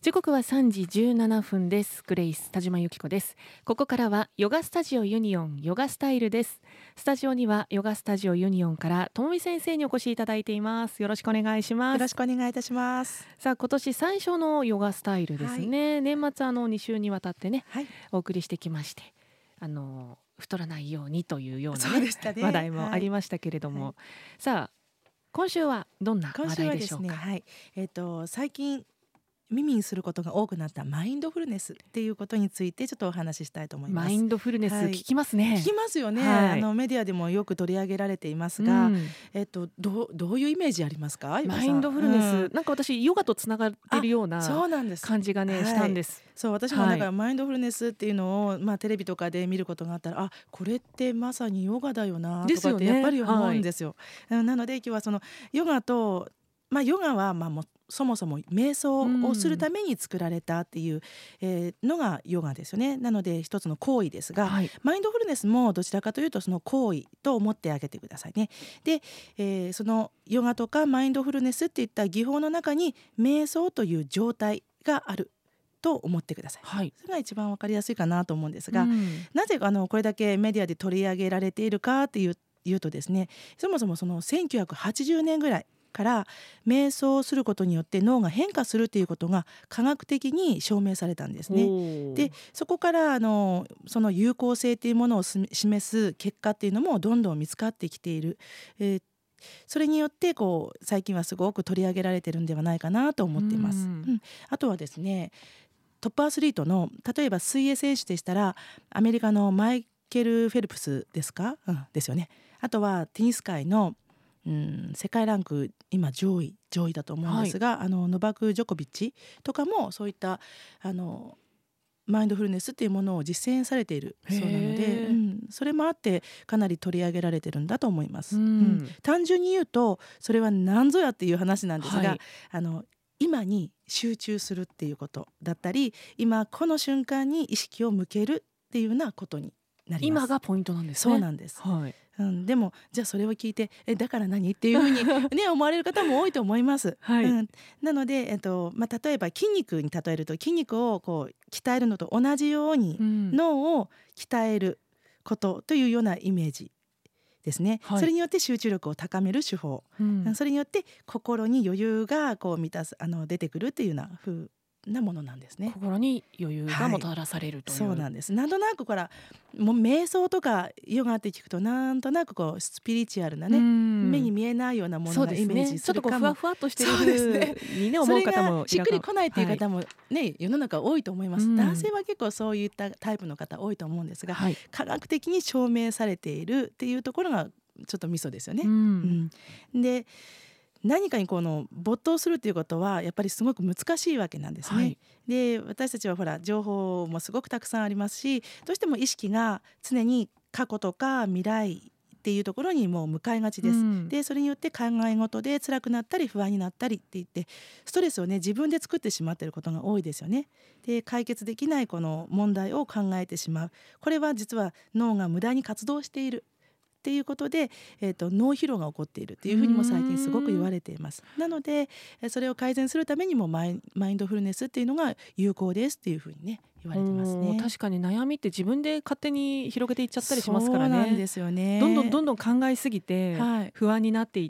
時刻は3時17分です。グレイス田島由紀子です。ここからはヨガスタジオユニオンヨガスタイルです。スタジオにはヨガスタジオユニオンからともみ先生にお越しいただいています。よろしくお願いします。 よろしくお願いいたします。 さあ、今年最初のヨガスタイルですね、年末2週にわたってね、お送りしてきまして、太らないようにというような、ね話題もありましたけれども、さあ今週はどんな話題でしょうか。 最近耳にすることが多くなったマインドフルネスっていうことについてちょっとお話ししたいと思います。 マインドフルネス、聞きますね。 聞きますよね、メディアでもよく取り上げられていますが、どういうイメージありますか？ マインドフルネス、なんか私ヨガとつながっているような感じがねしたんです。 そう、私もだからマインドフルネスっていうのを、テレビとかで見ることがあったら、これってまさにヨガだよなとかってやっぱり思うんですよ。なので今日はそのヨガと、ヨガはもうそもそも瞑想をするために作られたっていう、のがヨガですよね。なので一つの行為ですが、マインドフルネスもどちらかというとその行為と思ってあげてくださいね。で、そのヨガとかマインドフルネスっていった技法の中に瞑想という状態があると思ってください。それが一番わかりやすいかなと思うんですが、なぜこれだけメディアで取り上げられているかっていうとですね、そもそもその1980年ぐらいから瞑想をすることによって脳が変化するということが科学的に証明されたんですね。でそこからその有効性というものを示す結果っていうのもどんどん見つかってきている、それによって最近はすごく取り上げられてるんではないかなと思っています。あとはですね、トップアスリートの例えば水泳選手でしたらアメリカのマイケル・フェルプスですか、ですよね。あとはテニス界の世界ランク今上位だと思うんですが、ノバク・ジョコビッチとかもそういったマインドフルネスっていうものを実践されているそうなので、それもあってかなり取り上げられてるんだと思います。単純に言うとそれは何ぞやっていう話なんですが、今に集中するっていうことだったり、今この瞬間に意識を向けるっていうようなことになります。 今がポイントなんですね。 そうなんです。でもじゃあそれを聞いてだから何っていうふうに、思われる方も多いと思います。なので、例えば筋肉に例えると筋肉を鍛えるのと同じように、脳を鍛えることというようなイメージですね。それによって集中力を高める手法、それによって心に余裕が満たす出てくるっていうような風なものなんですね。 心に余裕がもたらされるという、 そうなんです。なんとなくもう瞑想とかヨガって聞くとなんとなくスピリチュアルなね、目に見えないようなものがイメージするかも、 ちょっとふわふわっとしてる風にね思う方も、 それがしっくりこないっていう方もね、世の中多いと思います。男性は結構そういったタイプの方多いと思うんですが、科学的に証明されているっていうところがちょっとミソですよね。で何かに没頭するということはやっぱりすごく難しいわけなんですね。で私たちは情報もすごくたくさんありますし、どうしても意識が常に過去とか未来っていうところにもう向かいがちです。でそれによって考え事で辛くなったり不安になったりって言ってストレスをね自分で作ってしまっていることが多いですよね。で解決できないこの問題を考えてしまう、これは実は脳が無駄に活動しているっていうことで、脳疲労が起こっているっていうふうにも最近すごく言われています。なのでそれを改善するためにもマインドフルネスっていうのが有効ですっていうふうにね言われてますね。 確かに悩みって自分で勝手に広げていっちゃったりしますからね。 そうなんですよね。 どんどん考えすぎて不安になっていって、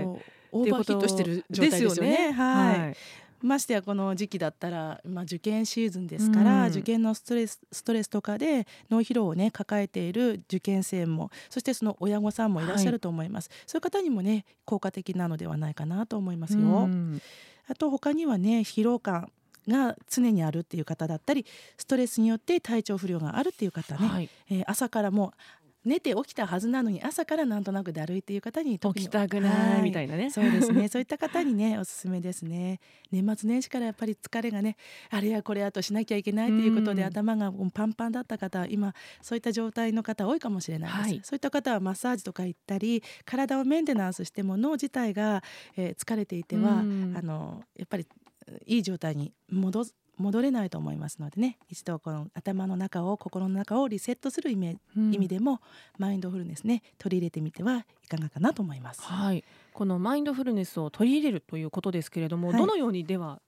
オーバーヒットしてる状態ですよね。ましてやこの時期だったら、受験シーズンですから、受験のストレスとかで脳疲労をね抱えている受験生も、そしてその親御さんもいらっしゃると思います。そういう方にもね効果的なのではないかなと思いますよ。あと他にはね、疲労感が常にあるっていう方だったり、ストレスによって体調不良があるっていう方ね、朝からも寝て起きたはずなのに朝からなんとなくだるいっていう方に起きたくないみたいなね、 そうですねそういった方にねおすすめですね。年末年始からやっぱり疲れがね、あれやこれやとしなきゃいけないということで頭がパンパンだった方、今そういった状態の方多いかもしれないです。そういった方はマッサージとか行ったり体をメンテナンスしても脳自体が、疲れていてはやっぱりいい状態に戻れないと思いますのでね、一度この頭の中を心の中をリセットする意味でもマインドフルネスね取り入れてみてはいかがかなと思います。 このマインドフルネスを取り入れるということですけれども、どのようにでは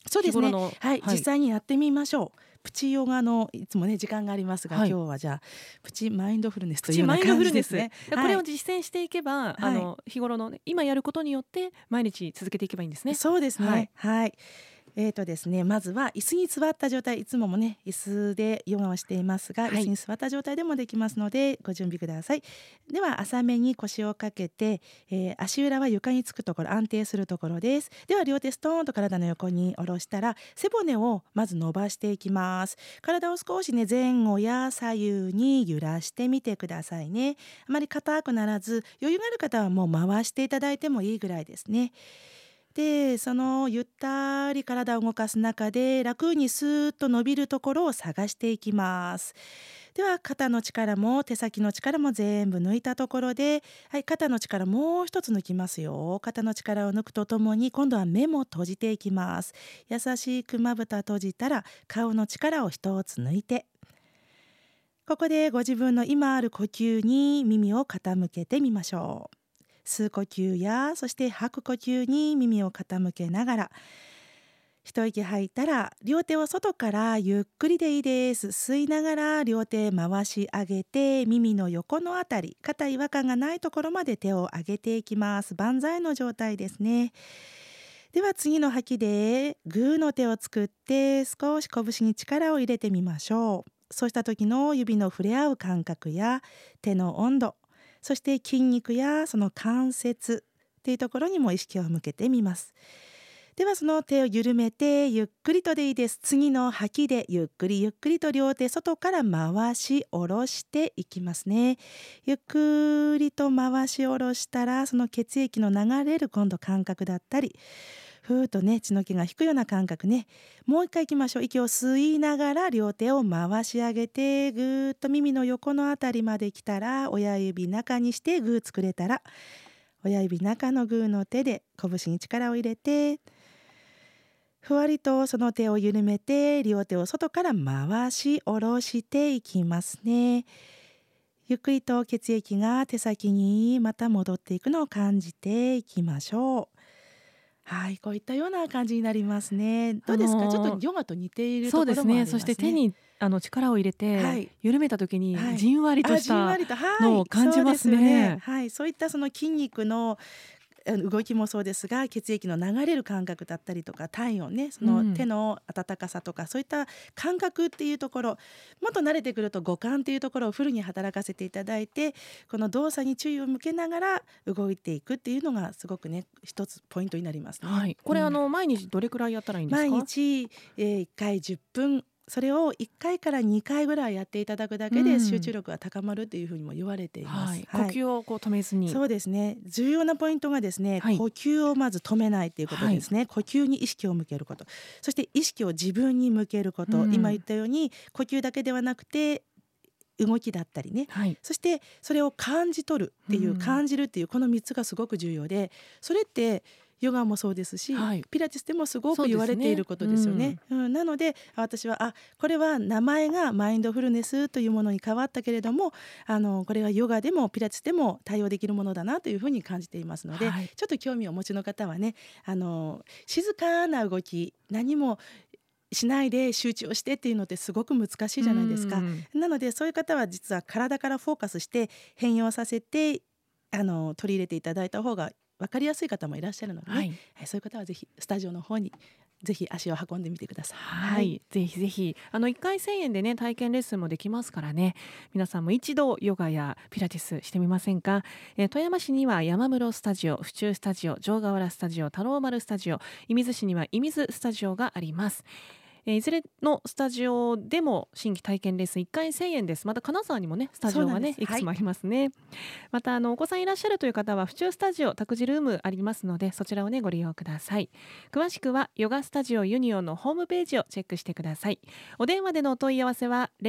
そうですね、はい、実際にやってみましょう。プチヨガのいつもね時間がありますが、今日はじゃあプチマインドフルネスというような感じですね。 これを実践していけば、日頃の、今やることによって毎日続けていけばいいんですね。 そうですね、はい。ですね、まずは椅子に座った状態、いつももね椅子でヨガをしていますが、椅子に座った状態でもできますのでご準備ください。では浅めに腰をかけて、足裏は床につくところ、安定するところです。では両手ストーンと体の横に下ろしたら、背骨をまず伸ばしていきます。体を少しね前後や左右に揺らしてみてくださいね。あまり硬くならず、余裕がある方はもう回していただいてもいいぐらいですね。でそのゆったり体を動かす中で楽にスーッと伸びるところを探していきます。では肩の力も手先の力も全部抜いたところで、はい、肩の力もう一つ抜きますよ。肩の力を抜くとともに今度は目も閉じていきます。優しくまぶた閉じたら顔の力を一つ抜いて、ここでご自分の今ある呼吸に耳を傾けてみましょう。吸う呼吸やそして吐く呼吸に耳を傾けながら、一息吐いたら両手を外からゆっくりでいいです。吸いながら両手回し上げて、耳の横のあたり、肩違和感がないところまで手を上げていきます。万歳の状態ですね。では次の吐きでグーの手を作って少し拳に力を入れてみましょう。そうした時の指の触れ合う感覚や手の温度、そして筋肉やその関節っていうところにも意識を向けてみます。ではその手を緩めてゆっくりとでいいです。次の吐きでゆっくりゆっくりと両手外から回し下ろしていきますね。ゆっくりと回し下ろしたら、その血液の流れる今度感覚だったり、ふーっとね血の気が引くような感覚ね。もう一回いきましょう。息を吸いながら両手を回し上げて、ぐーっと耳の横のあたりまで来たら親指中にしてグー作れたら、親指中のグーの手で拳に力を入れて、ふわりとその手を緩めて両手を外から回し下ろしていきますね。ゆっくりと血液が手先にまた戻っていくのを感じていきましょう。はい、こういったような感じになりますね。どうですか、ちょっとヨガと似ているところもありますね。 そして手に力を入れて、緩めた時にじんわりとしたのを感じますね。 はい、そういったその筋肉の動きもそうですが、血液の流れる感覚だったりとか、体温ね、その手の温かさとか、そういった感覚っていうところ、もっと慣れてくると五感っていうところをフルに働かせていただいて、この動作に注意を向けながら動いていくっていうのがすごくね一つポイントになりますね。 はい、これ毎日どれくらいやったらいいんですか？ 毎日、1回10分、それを1回から2回ぐらいやっていただくだけで集中力が高まるというふうにも言われています。 呼吸を止めずに。 そうですね。重要なポイントがですね、呼吸をまず止めないということですね。呼吸に意識を向けること、そして意識を自分に向けること、今言ったように呼吸だけではなくて動きだったりね、そしてそれを感じ取るっていう、感じるっていうこの3つがすごく重要で、それってヨガもそうですし、ピラティスでもすごく言われていることですよね。なので私はこれは名前がマインドフルネスというものに変わったけれども、これはヨガでもピラティスでも対応できるものだなというふうに感じていますので、ちょっと興味をお持ちの方はね、静かな動き、何もしないで集中をしてっていうのってすごく難しいじゃないですか。なのでそういう方は実は体からフォーカスして変容させて取り入れていただいた方が分かりやすい方もいらっしゃるのでね、そういう方はぜひスタジオの方にぜひ足を運んでみてください。 ぜひぜひ1回1000円でね体験レッスンもできますからね、皆さんも一度ヨガやピラティスしてみませんか？富山市には山室スタジオ、府中スタジオ、城ヶ原スタジオ、太郎丸スタジオ、射水市には射水スタジオがあります。いずれのスタジオでも新規体験レッスン1回1000円です。また金沢にもねスタジオがねいくつもありますね。またお子さんいらっしゃるという方は府中スタジオ託児ルームありますので、そちらをねご利用ください。詳しくはヨガスタジオユニオンのホームページをチェックしてください。お電話でのお問い合わせは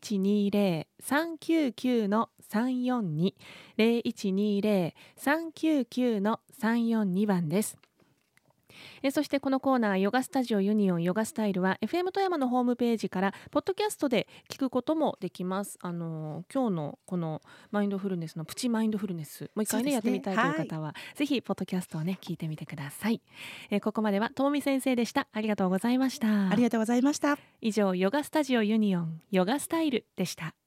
0120-399-342 0120-399-342番です。 そしてこのコーナーヨガスタジオユニオンヨガスタイルは FM 富山のホームページからポッドキャストで聞くこともできます。今日のこのマインドフルネスのプチマインドフルネスもう一回ねやってみたいという方は、ぜひポッドキャストをね聞いてみてください。ここまではともみ先生でした。ありがとうございました。 ありがとうございました。 以上ヨガスタジオユニオンヨガスタイルでした。